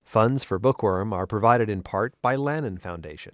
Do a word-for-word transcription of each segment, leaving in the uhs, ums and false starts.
Funds for Bookworm are provided in part by Lannan Foundation.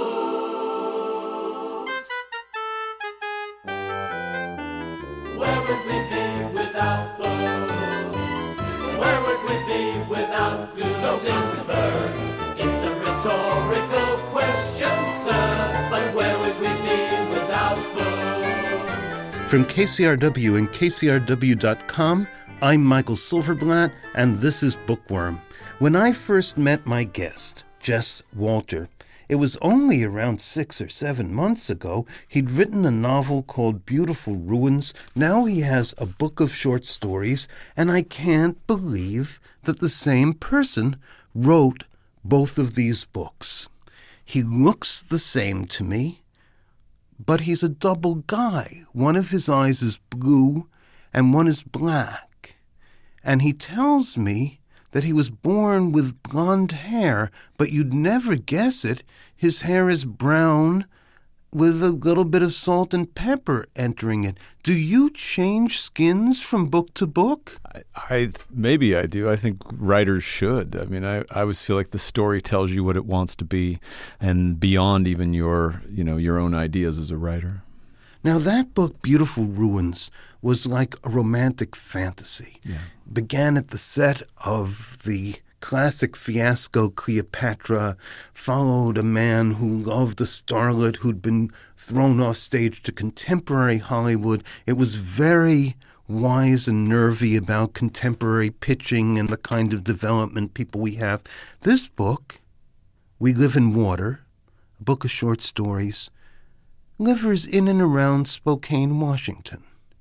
Where would we be without books? Where would we be without Gutenberg? It's a rhetorical question, sir, but where would we be without books? From K C R W and K C R W dot com, I'm Michael Silverblatt, and this is Bookworm. When I first met my guest, Jess Walter, it was only around six or seven months ago. He'd written a novel called Beautiful Ruins. Now he has a book of short stories, and I can't believe that the same person wrote both of these books. He looks the same to me, but he's a double guy. One of his eyes is blue, and one is black. And he tells me that he was born with blonde hair, but you'd never guess it. His hair is brown with a little bit of salt and pepper entering it. Do you change skins from book to book? I, I maybe I do. I think writers should. I mean, I, I always feel like the story tells you what it wants to be, and beyond even your, you know, your own ideas as a writer. Now, that book, Beautiful Ruins, was like a romantic fantasy. Yeah. Began at the set of the classic fiasco Cleopatra, followed a man who loved a starlet who'd been thrown off stage to contemporary Hollywood. It was very wise and nervy about contemporary pitching and the kind of development people we have. This book, We Live in Water, a book of short stories, livers in and around Spokane, Washington.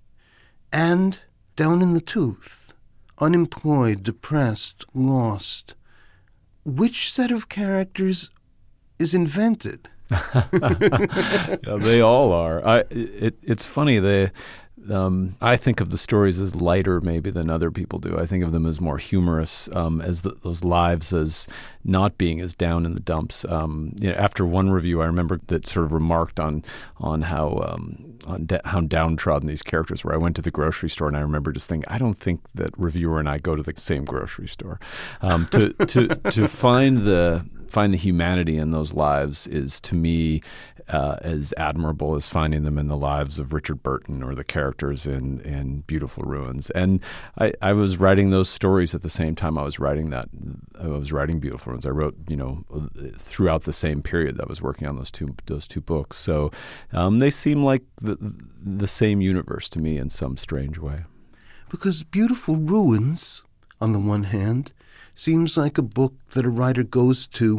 And down in the tooth, unemployed, depressed, lost. Which set of characters is invented? Yeah, they all are. I, it, it's funny. They, um, I think of the stories as lighter maybe than other people do. I think of them as more humorous, um, as the, those lives as not being as down in the dumps. Um, you know, after one review, I remember that sort of remarked on on how um, on da- how downtrodden these characters were. I went to the grocery store and I remember just thinking, I don't think that reviewer and I go to the same grocery store. Um, to to to find the find the humanity in those lives is, to me, uh, as admirable as finding them in the lives of Richard Burton or the characters in, in Beautiful Ruins. And I, I was writing those stories at the same time I was writing that. I was writing Beautiful Ruins. I wrote, you know, throughout the same period that I was working on those two those two books. So um, they seem like the, the same universe to me in some strange way. Because Beautiful Ruins, on the one hand, seems like a book that a writer goes to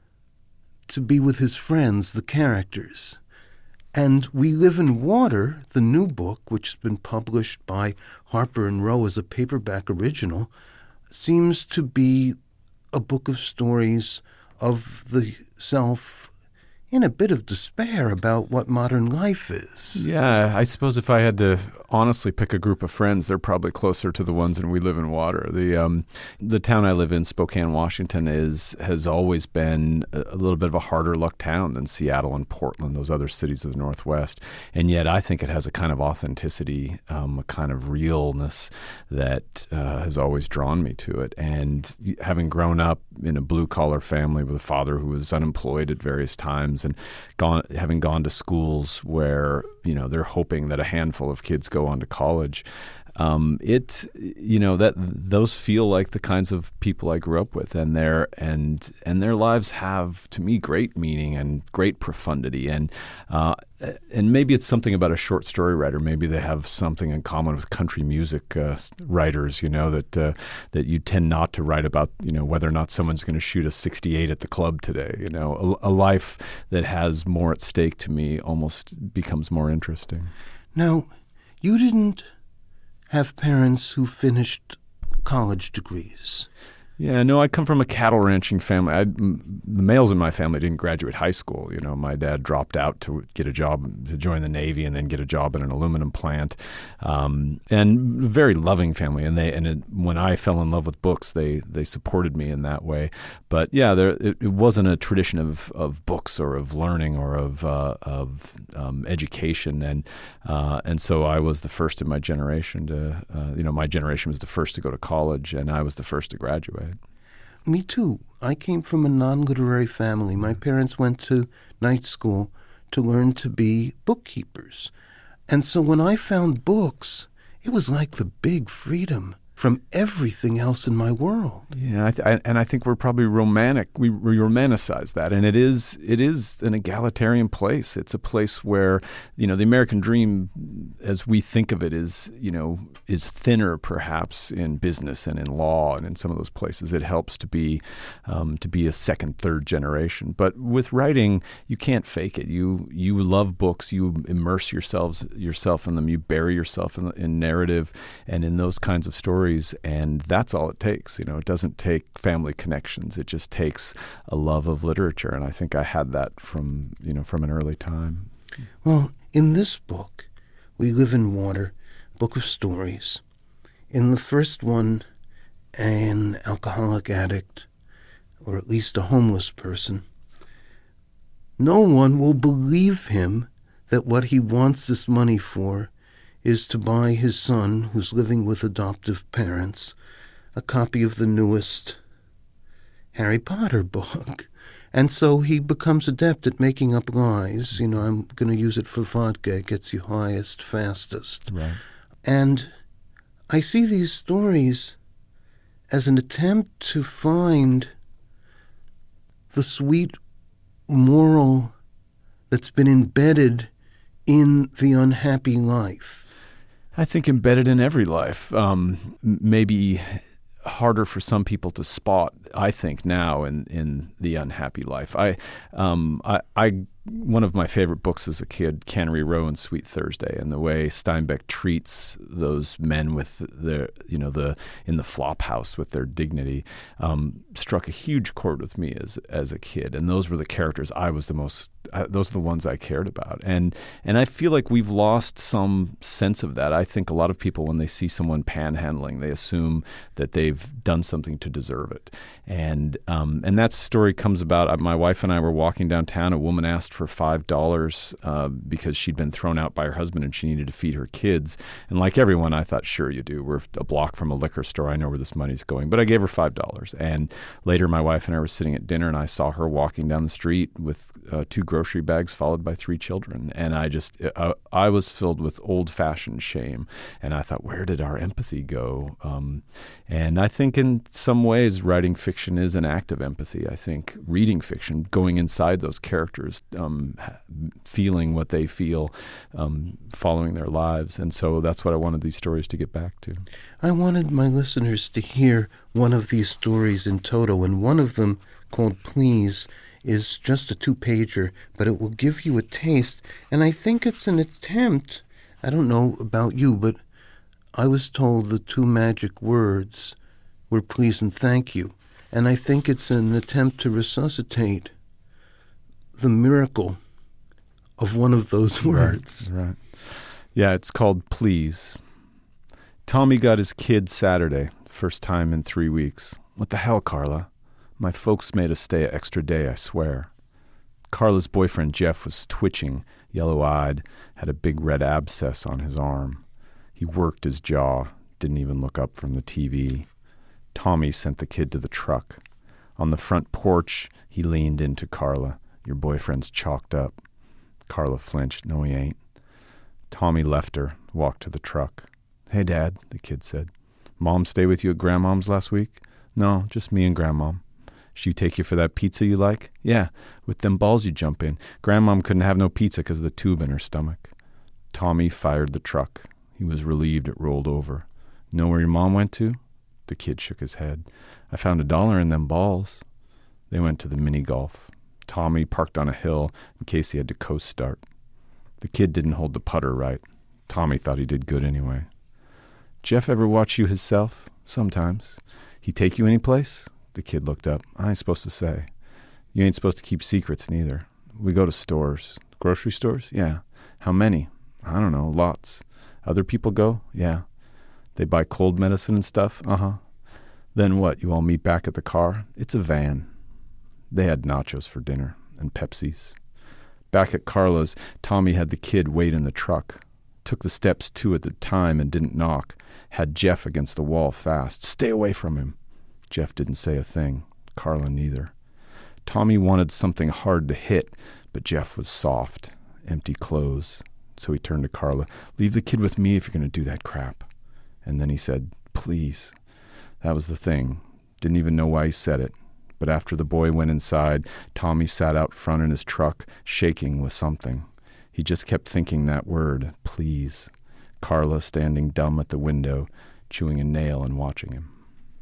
to be with his friends, the characters. And We Live in Water, the new book, which has been published by Harper and Row as a paperback original, seems to be a book of stories of the self in a bit of despair about what modern life is. Yeah, I suppose if I had to honestly pick a group of friends, they're probably closer to the ones in We Live in Water. The um, the town I live in, Spokane, Washington, is has always been a little bit of a harder luck town than Seattle and Portland, those other cities of the Northwest. And yet I think it has a kind of authenticity, um, a kind of realness that uh, has always drawn me to it. And having grown up in a blue-collar family with a father who was unemployed at various times, and gone, having gone to schools where, you know, they're hoping that a handful of kids go on to college. Um, it, you know, that those feel like the kinds of people I grew up with, and their and and their lives have, to me, great meaning and great profundity, and uh, and maybe it's something about a short story writer. Maybe they have something in common with country music uh, writers. You know, that uh, that you tend not to write about, you know, whether or not someone's going to shoot a sixty-eight at the club today. You know, a, a life that has more at stake, to me, almost becomes more interesting. Now, you didn't have parents who finished college degrees. Yeah, no, I come from a cattle ranching family. I, m- the males in my family didn't graduate high school. You know, my dad dropped out to get a job, to join the Navy, and then get a job in an aluminum plant. Um, and very loving family. And they and it, when I fell in love with books, they they supported me in that way. But yeah, there it, it wasn't a tradition of, of books or of learning or of uh, of um, education. And uh, and so I was the first in my generation to, uh, you know, my generation was the first to go to college, and I was the first to graduate. me too. I came from a non-literary family. My parents went to night school to learn to be bookkeepers. And so when I found books, it was like the big freedom from everything else in my world. Yeah, I th- I, and I think we're probably romantic. We, we romanticize that, and it is it is an egalitarian place. It's a place where, you know, the American dream, as we think of it, is you know is thinner perhaps in business and in law and in some of those places. It helps to be um, to be a second, third generation. But with writing, you can't fake it. You you love books. You immerse yourselves yourself in them. You bury yourself in, in narrative and in those kinds of stories. And that's all it takes. You know, it doesn't take family connections. It just takes a love of literature. And I think I had that from, you know, from an early time. Well, in this book, We Live in Water, book of stories. In the first one, an alcoholic addict, or at least a homeless person, no one will believe him that what he wants this money for is to buy his son, who's living with adoptive parents, a copy of the newest Harry Potter book. And so he becomes adept at making up lies. You know, I'm going to use it for vodka. It gets you highest, fastest. Right. And I see these stories as an attempt to find the sweet moral that's been embedded in the unhappy life. I think embedded in every life, um, maybe harder for some people to spot, I think, now in, in the unhappy life. I, um, I, I, one of my favorite books as a kid, Cannery Row and Sweet Thursday, and the way Steinbeck treats those men with the, you know, the in the flop house with their dignity, um, struck a huge chord with me as as a kid. And those were the characters I was the most. Uh, those are the ones I cared about. And and I feel like we've lost some sense of that. I think a lot of people, when they see someone panhandling, they assume that they've done something to deserve it. And um, and that story comes about. My wife and I were walking downtown. A woman asked for five dollars uh, because she'd been thrown out by her husband and she needed to feed her kids. And like everyone, I thought, sure you do. We're a block from a liquor store. I know where this money's going. But I gave her five dollars. And later, my wife and I were sitting at dinner, and I saw her walking down the street with uh, two grocery bags followed by three children. And I just, I, I was filled with old-fashioned shame. And I thought, where did our empathy go? Um, and I think in some ways, writing fiction is an act of empathy. I think reading fiction, going inside those characters, um, feeling what they feel, um, following their lives. And so that's what I wanted these stories to get back to. I wanted my listeners to hear one of these stories in toto, and one of them, called Please, is just a two-pager, but it will give you a taste. And I think it's an attempt, I don't know about you, but I was told the two magic words were please and thank you. And I think it's an attempt to resuscitate the miracle of one of those words. Right, right. Yeah, it's called Please. Tommy got his kid Saturday, first time in three weeks. What the hell, Carla? My folks made us stay an extra day, I swear. Carla's boyfriend, Jeff, was twitching, yellow-eyed, had a big red abscess on his arm. He worked his jaw, didn't even look up from the T V. Tommy sent the kid to the truck. On the front porch, he leaned into Carla. Your boyfriend's chalked up. Carla flinched. No, he ain't. Tommy left her, walked to the truck. Hey, Dad, the kid said. Mom stay with you at Grandmom's last week? No, just me and Grandmom. She take you for that pizza you like? Yeah, with them balls you jump in. Grandmom couldn't have no pizza because of the tube in her stomach. Tommy fired the truck. He was relieved it rolled over. Know where your mom went to? The kid shook his head. I found a dollar in them balls. They went to the mini-golf. Tommy parked on a hill in case he had to coast start. The kid didn't hold the putter right. Tommy thought he did good anyway. Jeff ever watch you hisself? Sometimes. He take you any place? The kid looked up. I ain't supposed to say. You ain't supposed to keep secrets neither. We go to stores. Grocery stores? Yeah. How many? I don't know. Lots. Other people go? Yeah. They buy cold medicine and stuff? Uh-huh. Then what? You all meet back at the car? It's a van. They had nachos for dinner and Pepsis. Back at Carla's, Tommy had the kid wait in the truck. Took the steps two at a time and didn't knock. Had Jeff against the wall fast. Stay away from him. Jeff didn't say a thing. Carla neither. Tommy wanted something hard to hit, but Jeff was soft, empty clothes. So he turned to Carla. Leave the kid with me if you're going to do that crap. And then he said, please. That was the thing. Didn't even know why he said it. But after the boy went inside, Tommy sat out front in his truck, shaking with something. He just kept thinking that word, please. Carla standing dumb at the window, chewing a nail and watching him.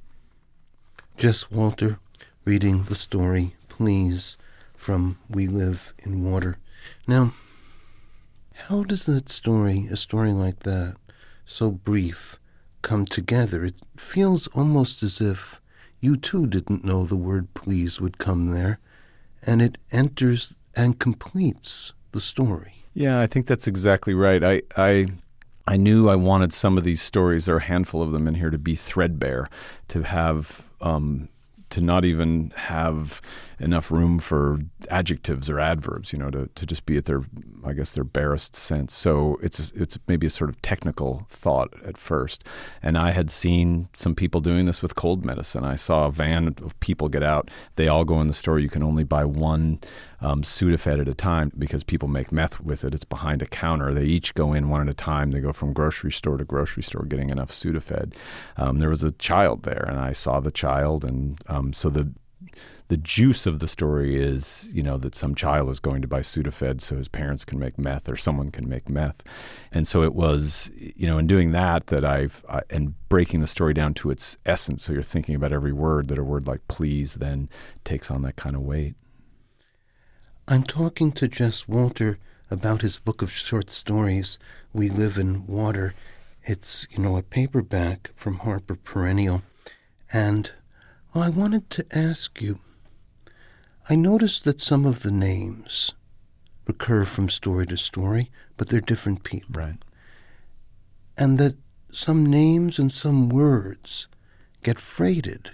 Jess Walter reading the story, Please, from We Live in Water. Now, how does that story, a story like that, so brief, come together? It feels almost as if you too didn't know the word please would come there, and it enters and completes the story. Yeah, I think that's exactly right. I, I, I knew I wanted some of these stories, or a handful of them in here, to be threadbare, to have, um, to not even have enough room for adjectives or adverbs, you know, to, to just be at their, I guess, their barest sense. So it's it's maybe a sort of technical thought at first. And I had seen some people doing this with cold medicine. I saw a van of people get out. They all go in the store. You can only buy one um, Sudafed at a time because people make meth with it. It's behind a counter. They each go in one at a time. They go from grocery store to grocery store getting enough Sudafed. Um, there was a child there, and I saw the child. And um, so the The juice of the story is, you know, that some child is going to buy Sudafed so his parents can make meth, or someone can make meth. And so it was, you know, in doing that, that I've, I, and breaking the story down to its essence, so you're thinking about every word, that a word like please then takes on that kind of weight. I'm talking to Jess Walter about his book of short stories, We Live in Water. It's, you know, a paperback from Harper Perennial. And well, I wanted to ask you, I noticed that some of the names recur from story to story, but they're different people. Right. And that some names and some words get freighted,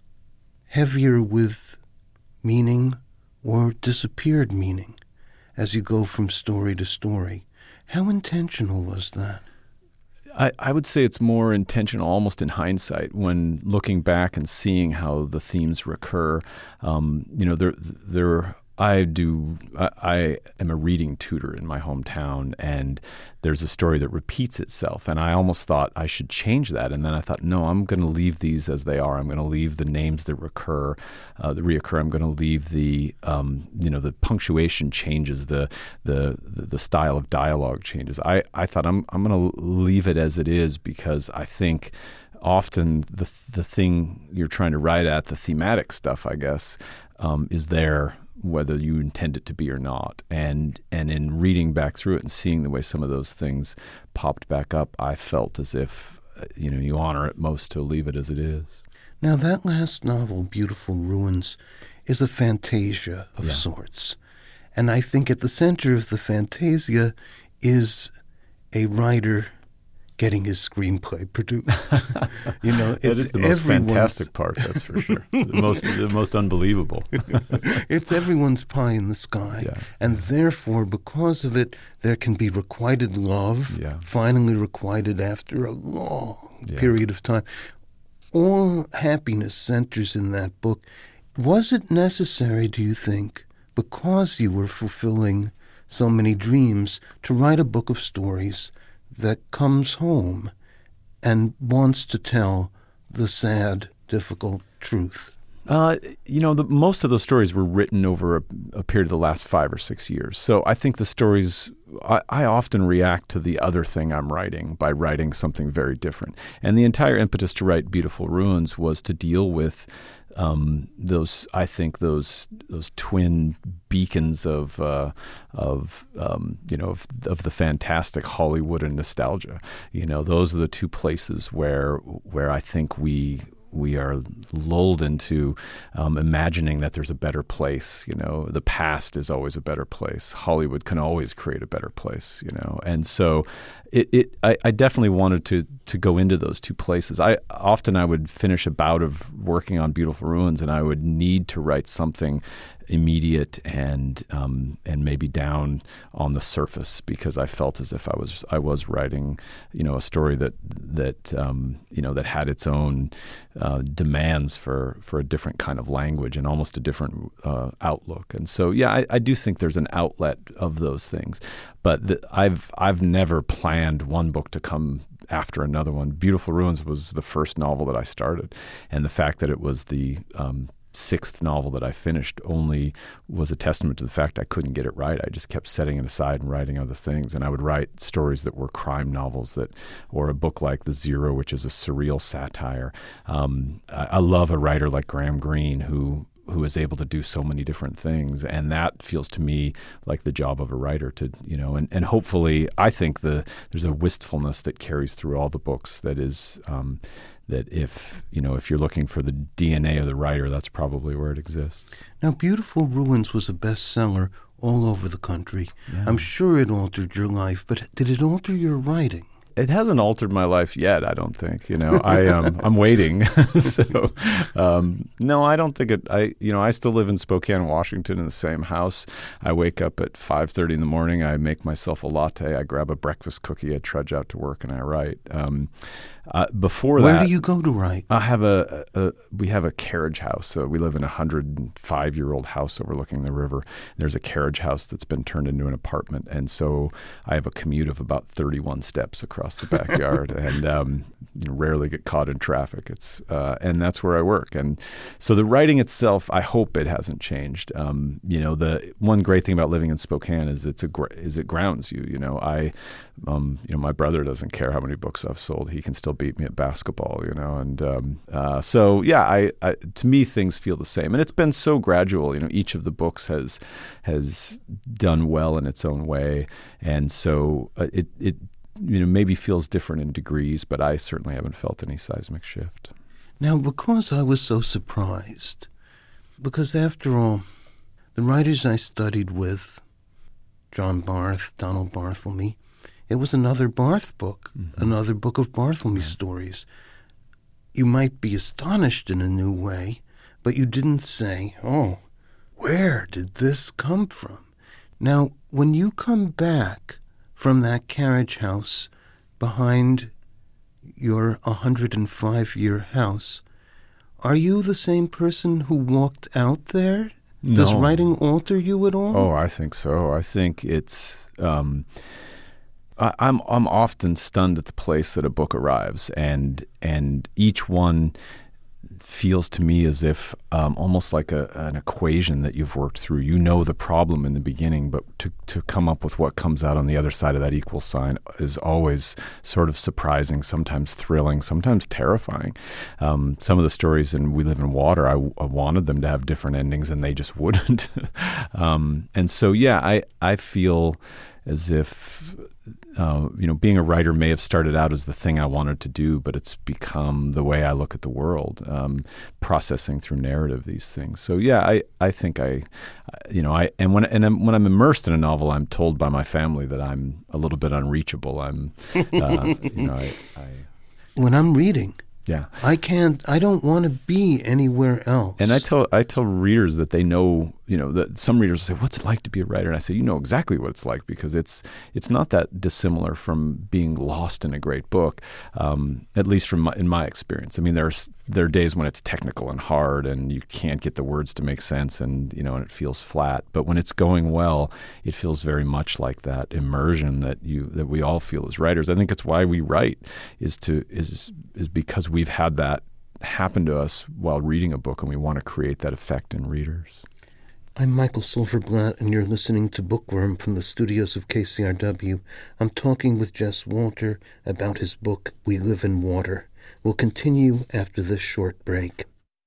heavier with meaning or disappeared meaning as you go from story to story. How intentional was that? I, I would say it's more intentional, almost in hindsight, when looking back and seeing how the themes recur. Um, you know, there, there. I do. I, I am a reading tutor in my hometown, and there's a story that repeats itself. And I almost thought I should change that, and then I thought, no, I'm going to leave these as they are. I'm going to leave the names that recur, uh, that reoccur. I'm going to leave the, um, you know, the punctuation changes, the the the style of dialogue changes. I, I thought I'm I'm going to leave it as it is, because I think often the the thing you're trying to write at, the thematic stuff, I guess, um, is there, whether you intend it to be or not. And and in reading back through it and seeing the way some of those things popped back up, I felt as if, you know, you honor it most to leave it as it is. Now, that last novel, Beautiful Ruins, is a fantasia of Yeah. sorts. And I think at the center of the fantasia is a writer getting his screenplay produced. You know, That it's is the most everyone's- fantastic part, that's for sure. The most the most unbelievable. It's everyone's pie in the sky. Yeah. And therefore, because of it, there can be requited love, Yeah. finally requited after a long Yeah. period of time. All happiness centers in that book. Was it necessary, do you think, because you were fulfilling so many dreams, to write a book of stories that comes home and wants to tell the sad, difficult truth? Uh, you know, the, most of those stories were written over a, a period of the last five or six years. So I think the stories, I, I often react to the other thing I'm writing by writing something very different. And the entire impetus to write Beautiful Ruins was to deal with um, those, I think, those those twin beacons of, uh, of um, you know, of, of the fantastic, Hollywood and nostalgia. You know, those are the two places where where I think we we are lulled into um, imagining that there's a better place. You know, the past is always a better place. Hollywood can always create a better place, you know. And so it, it I, I definitely wanted to to go into those two places. I often I would finish a bout of working on Beautiful Ruins, and I would need to write something immediate and um, and maybe down on the surface, because I felt as if I was I was writing, you know, a story that that um, you know that had its own uh, demands for for a different kind of language and almost a different uh, outlook. And so, yeah, I, I do think there's an outlet of those things, but the, I've I've never planned one book to come after another one. Beautiful Ruins was the first novel that I started, and the fact that it was the um, sixth novel that I finished only was a testament to the fact I couldn't get it right. I just kept setting it aside and writing other things, and I would write stories that were crime novels, that, or a book like The Zero, which is a surreal satire. Um, I, I love a writer like Graham Greene who who is able to do so many different things, and that feels to me like the job of a writer to, you know, and, and hopefully I think the there's a wistfulness that carries through all the books that is um, that if, you know, if you're looking for the D N A of the writer, that's probably where it exists. Now, Beautiful Ruins was a bestseller all over the country. Yeah. I'm sure it altered your life, but did it alter your writing? It hasn't altered my life yet, I don't think. You know, I um, I'm waiting. so, um, no, I don't think it. I you know, I still live in Spokane, Washington, in the same house. I wake up at five thirty in the morning. I make myself a latte. I grab a breakfast cookie. I trudge out to work, and I write. Um, uh, before Where that, do you go to write? I have a, a we have a carriage house. So we live in a hundred five year old house overlooking the river. There's a carriage house that's been turned into an apartment, and so I have a commute of about thirty one steps across the backyard, and um, you know, rarely get caught in traffic. It's uh, and that's where I work. And so the writing itself, I hope it hasn't changed. Um, you know, the one great thing about living in Spokane is it's a gr- is it grounds you. You know, I, um, you know, my brother doesn't care how many books I've sold. He can still beat me at basketball. You know, and um, uh, so yeah, I, I to me things feel the same, and it's been so gradual. You know, each of the books has has done well in its own way, and so uh, it it. you know, maybe feels different in degrees, but I certainly haven't felt any seismic shift. Now, because I was so surprised, because after all, the writers I studied with, John Barth, Donald Barthelme, it was another Barth book, mm-hmm. another book of Barthelme yeah. stories. You might be astonished in a new way, but you didn't say, oh, where did this come from? Now, when you come back from that carriage house behind your one hundred five year house, are you the same person who walked out there? No. Does writing alter you at all? Oh, I think so. I think it's... Um, I, I'm I'm often stunned at the place that a book arrives, and and each one feels to me as if um, almost like a, an equation that you've worked through. You know the problem in the beginning, but to, to come up with what comes out on the other side of that equal sign is always sort of surprising, sometimes thrilling, sometimes terrifying. Um, some of the stories in We Live in Water, I, I wanted them to have different endings, and they just wouldn't. um, and so, yeah, I, I feel as if, uh, you know, being a writer may have started out as the thing I wanted to do, but it's become the way I look at the world, um, processing through narrative these things. So yeah, I, I think I, you know, I and when and I'm, when I'm immersed in a novel, I'm told by my family that I'm a little bit unreachable. I'm, uh, you know, I, I. When I'm reading. Yeah, I can't. I don't want to be anywhere else. And I tell I tell readers that they know, you know, that some readers say, "What's it like to be a writer?" And I say, "You know exactly what it's like, because it's it's not that dissimilar from being lost in a great book, um, at least from my, in my experience. I mean, there's there are days when it's technical and hard, and you can't get the words to make sense, and you know, and it feels flat. But when it's going well, it feels very much like that immersion that you that we all feel as writers. I think it's why we write, is to is is because we've had that happen to us while reading a book, and we want to create that effect in readers. I'm Michael Silverblatt, and you're listening to Bookworm from the studios of K C R W. I'm talking with Jess Walter about his book, We Live in Water. We'll continue after this short break.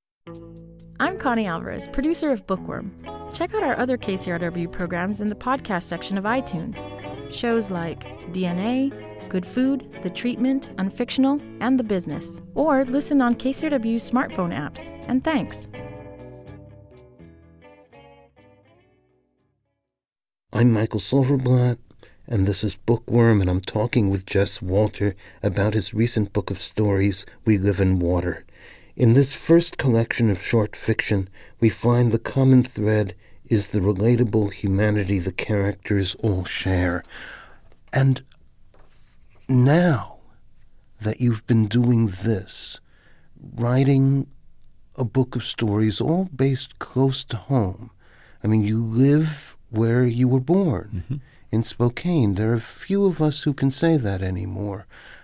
I'm Connie Alvarez, producer of Bookworm. Check out our other K C R W programs in the podcast section of iTunes. Shows like D N A, Good Food, The Treatment, Unfictional, and The Business. Or listen on K C R W smartphone apps. And thanks. I'm Michael Silverblatt, and this is Bookworm, and I'm talking with Jess Walter about his recent book of stories, We Live in Water. In this first collection of short fiction, we find the common thread is the relatable humanity the characters all share. And now that you've been doing this, writing a book of stories all based close to home, I mean, you live where you were born, mm-hmm. in Spokane. There are few of us who can say that anymore.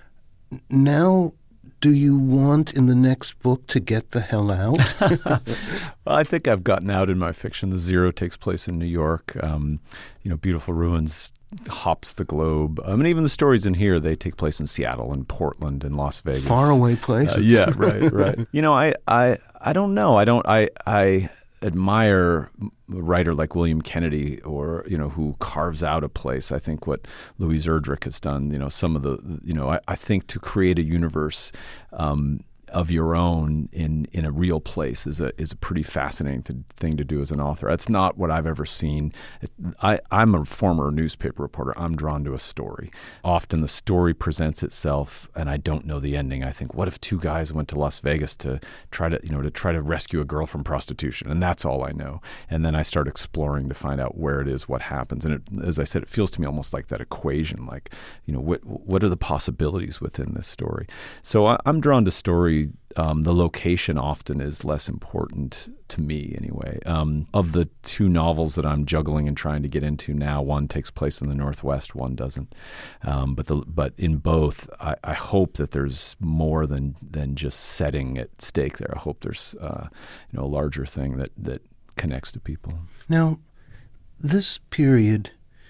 Now, do you want in the next book to get the hell out? Well, I think I've gotten out in my fiction. The Zero takes place in New York. Um, you know, Beautiful Ruins hops the globe. I mean, even the stories in here, they take place in Seattle and Portland and Las Vegas. Faraway places. Uh, yeah, right, right. You know, I, I, I don't know. I don't. I, I admire a writer like William Kennedy, or you know, who carves out a place. I think what Louise Erdrich has done. You know, some of the. You know, I, I think to create a universe Um, of your own in, in a real place is a is a pretty fascinating th- thing to do as an author. That's not what I've ever seen. It, I, I'm a former newspaper reporter. I'm drawn to a story. Often the story presents itself, and I don't know the ending. I think, what if two guys went to Las Vegas to try to you know to try to rescue a girl from prostitution, and that's all I know. And then I start exploring to find out where it is, what happens. And it, as I said, it feels to me almost like that equation. Like, you know, what what are the possibilities within this story? So I, I'm drawn to story. Um, the location often is less important to me anyway. Um, of the two novels that I'm juggling and trying to get into now, one takes place in the Northwest, one doesn't. Um, but the, but in both, I, I hope that there's more than than just setting at stake there. I hope there's uh, you know a larger thing that, that connects to people. Now, this period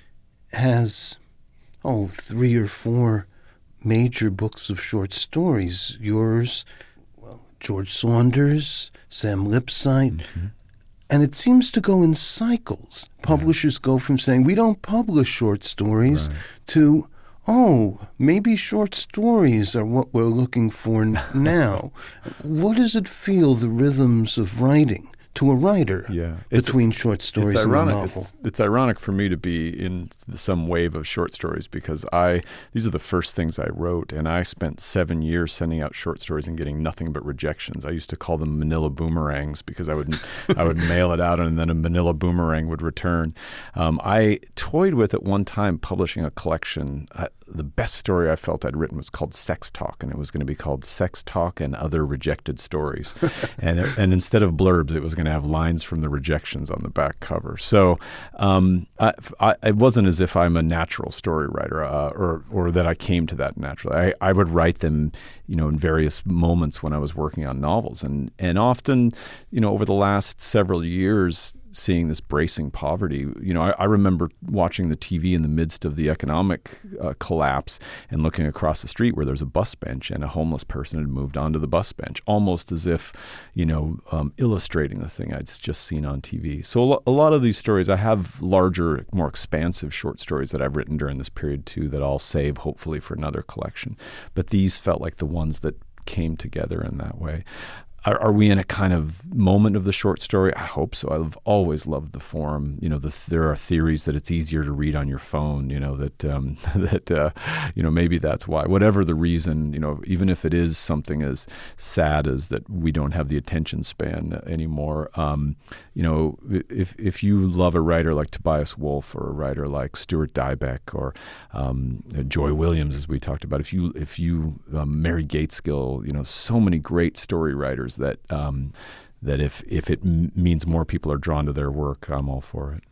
has, oh, three or four major books of short stories. Yours, well, George Saunders, Sam Lipsyte. Mm-hmm. And it seems to go in cycles. Publishers yeah. go from saying, we don't publish short stories, right. to, oh, maybe short stories are what we're looking for now. What does it feel, the rhythms of writing, to a writer, yeah. between it's, short stories and a novel? It's, it's ironic for me to be in some wave of short stories, because I these are the first things I wrote, and I spent seven years sending out short stories and getting nothing but rejections. I used to call them manila boomerangs, because I would I would mail it out and then a manila boomerang would return. Um, I toyed with at one time publishing a collection. I, the best story I felt I'd written was called Sex Talk, and it was going to be called Sex Talk and Other Rejected Stories. and it, and instead of blurbs, it was going to have lines from the rejections on the back cover. So um, I, I, it wasn't as if I'm a natural story writer, uh, or or that I came to that naturally. I, I would write them, you know, in various moments when I was working on novels, and and often, you know, over the last several years, seeing this bracing poverty. You know, I, I remember watching the T V in the midst of the economic uh, collapse and looking across the street where there's a bus bench and a homeless person had moved onto the bus bench, almost as if, you know, um, illustrating the thing I'd just seen on T V. So a, lo- a lot of these stories, I have larger, more expansive short stories that I've written during this period too that I'll save hopefully for another collection. But these felt like the ones that came together in that way. Are, are we in a kind of moment of the short story? I hope so. I've always loved the form. You know, the, there are theories that it's easier to read on your phone. You know that um, that uh, you know maybe that's why. Whatever the reason, you know, even if it is something as sad as that we don't have the attention span anymore. Um, you know, if if you love a writer like Tobias Wolff or a writer like Stuart Dybek or um, Joy Williams, as we talked about, if you if you um, Mary Gateskill, you know, so many great story writers. That um, that if if it m- means more people are drawn to their work, I'm all for it.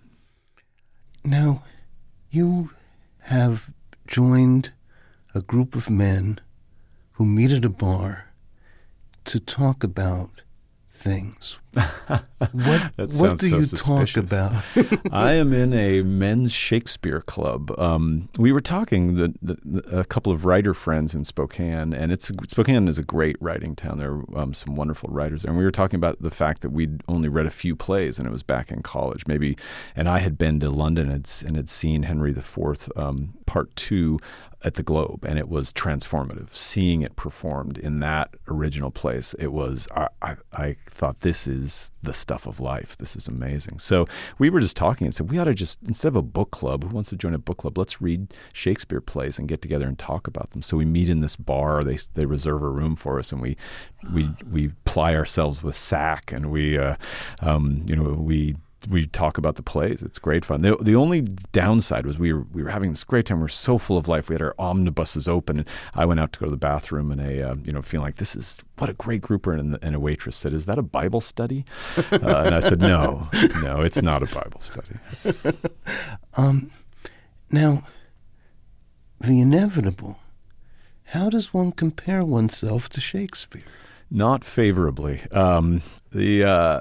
Now, you have joined a group of men who meet at a bar to talk about things. What, what do so you suspicious. talk about? I am in a men's Shakespeare club. Um, we were talking, the, the, a couple of writer friends in Spokane, and it's Spokane is a great writing town. There are um, some wonderful writers there. And we were talking about the fact that we'd only read a few plays, and it was back in college. Maybe, and I had been to London and, and had seen Henry the Fourth, um, part two, at the Globe, and it was transformative. Seeing it performed in that original place, it was, I, I, I thought, this is the stuff of life. This is amazing. So we were just talking and said, we ought to just, instead of a book club, who wants to join a book club, let's read Shakespeare plays and get together and talk about them. So we meet in this bar, they they reserve a room for us, and we we we ply ourselves with sack, and we, uh, um, you know, we we talk about the plays. It's great fun. The, the only downside was we were we were having this great time. We were so full of life. We had our omnibuses open, and I went out to go to the bathroom, and a uh, you know feeling like this is what a great group we're in. And a waitress said, "Is that a Bible study?" Uh, and I said, "No, no, it's not a Bible study." um, now, the inevitable. How does one compare oneself to Shakespeare? Not favorably. Um, the uh,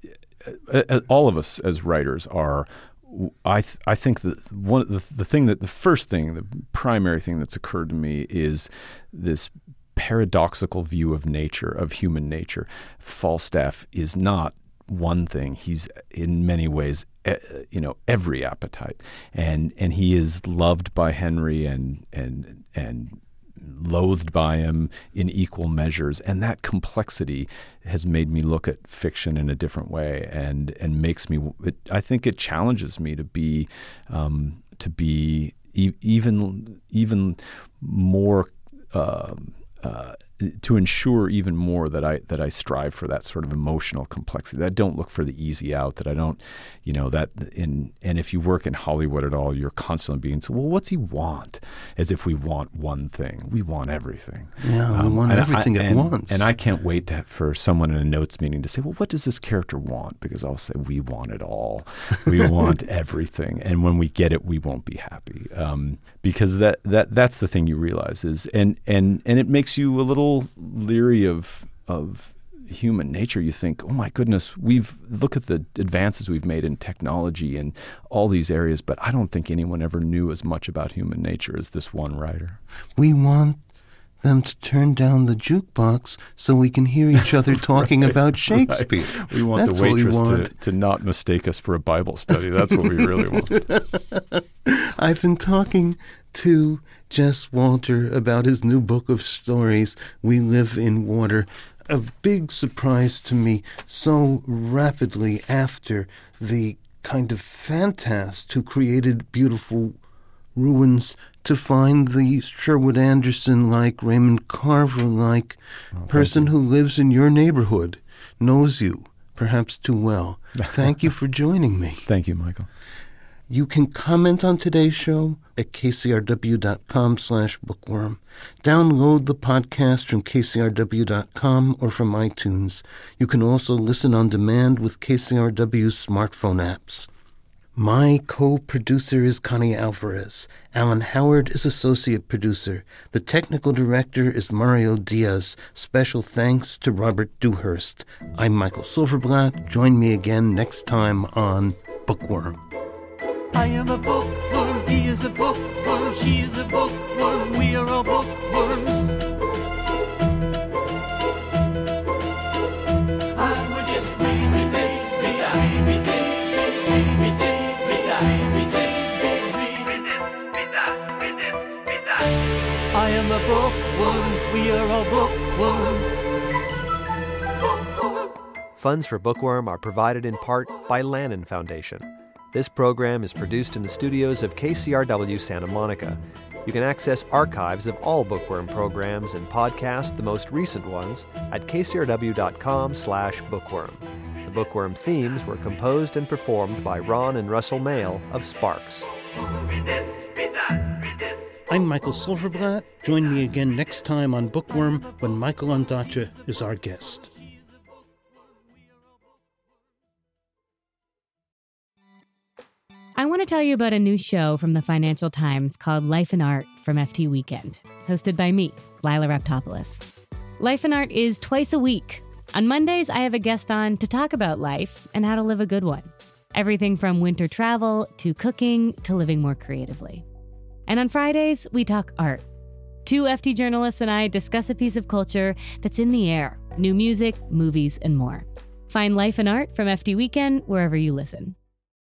all of us as writers are. I th- I think that one the the thing that the first thing, the primary thing that's occurred to me is this paradoxical view of nature, of human nature. Falstaff is not one thing. He's in many ways, uh, you know, every appetite, and and he is loved by Henry and and and. loathed by him in equal measures, and that complexity has made me look at fiction in a different way, and and makes me. It, I think it challenges me to be um, to be e- even even more. Uh, uh, to ensure even more that I that I strive for that sort of emotional complexity, that I don't look for the easy out, that I don't, you know, that in and if you work in Hollywood at all, you're constantly being so, well, what's he want? As if we want one thing. We want everything. Yeah, we um, want everything I, at and, once. And I can't wait to, for someone in a notes meeting to say, well, what does this character want? Because I'll say, we want it all. We want everything. And when we get it, we won't be happy. Um, because that, that that's the thing you realize is, and, and, and it makes you a little leery of of human nature. You think, oh my goodness, we've look at the advances we've made in technology and all these areas, but I don't think anyone ever knew as much about human nature as this one writer. We want them to turn down the jukebox so we can hear each other talking right, about Shakespeare. Right. We want That's the waitress what we want. To, to not mistake us for a Bible study. That's what we really want. I've been talking to Jess Walter about his new book of stories, We Live in Water. A big surprise to me, so rapidly after the kind of fantast who created Beautiful Ruins to find the Sherwood Anderson-like, Raymond Carver-like oh, person who lives in your neighborhood, knows you, perhaps too well. Thank you for joining me. Thank you, Michael. You can comment on today's show at kcrw.com slash bookworm. Download the podcast from k c r w dot com or from iTunes. You can also listen on demand with K C R W's smartphone apps. My co-producer is Connie Alvarez. Alan Howard is associate producer. The technical director is Mario Diaz. Special thanks to Robert Dewhurst. I'm Michael Silverblatt. Join me again next time on Bookworm. I am a bookworm, he is a bookworm, she is a bookworm, we are all bookworms. And we're just read me this, read I, read this, read me this, read I, read this, read, read this, read that, read this, read that. I am a bookworm, we are all bookworms. Bookworm. Funds for Bookworm are provided in part by Lannan Foundation. This program is produced in the studios of K C R W Santa Monica. You can access archives of all Bookworm programs and podcast the most recent ones at kcrw.com slash bookworm. The Bookworm themes were composed and performed by Ron and Russell Mail of Sparks. Read this, read that, read this. I'm Michael Silverblatt. Join me again next time on Bookworm when Michael Ondaatje is our guest. I want to tell you about a new show from the Financial Times called Life and Art from F T Weekend, hosted by me, Lila Raptopoulos. Life and Art is twice a week. On Mondays, I have a guest on to talk about life and how to live a good one. Everything from winter travel to cooking to living more creatively. And on Fridays, we talk art. Two F T journalists and I discuss a piece of culture that's in the air, new music, movies, and more. Find Life and Art from F T Weekend wherever you listen.